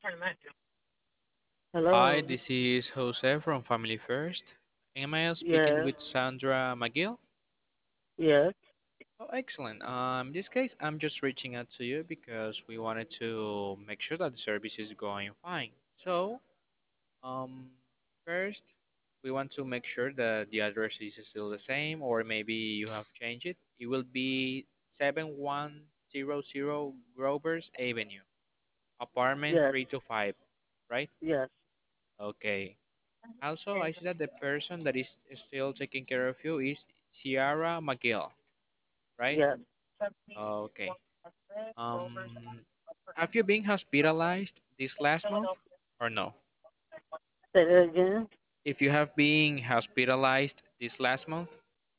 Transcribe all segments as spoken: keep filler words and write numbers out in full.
Hi, Hello. this is Jose from Family First. Am I speaking Yes. with Sandra McGill? Yes. Oh, excellent. Um, in this case, I'm just reaching out to you because we wanted to make sure that the service is going fine. So, um, first, we want to make sure that the address is still the same, or maybe you have changed it. It will be seven one zero zero Grover's Avenue, apartment Yes. three to five, right? Yes. Okay. Also, I see that the person that is still taking care of you is Ciara McGill, right? Yes. Okay. Um, have you been hospitalized this last month or no? Say that again. If you have been hospitalized this last month?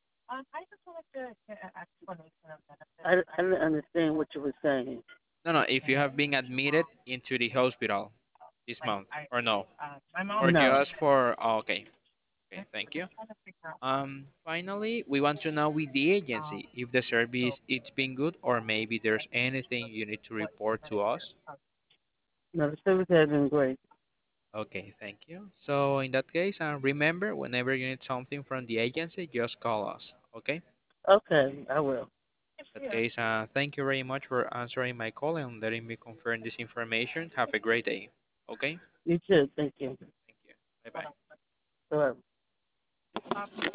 I, I didn't understand what you were saying. No, no, if you have been admitted into the hospital this month or no? Or No. just for, oh, okay. Okay, thank you. Um, finally, we want to know with the agency if the service it's been good or maybe there's anything you need to report to us. No, the service has been great. Okay, thank you. So in that case, uh, remember, whenever you need something from the agency, just call us. Okay? In Okay, I will. that case, uh, thank you very much for answering my call and letting me confirm this information. Have a great day. Okay? You too. Thank you. Thank you. Bye bye. Bye.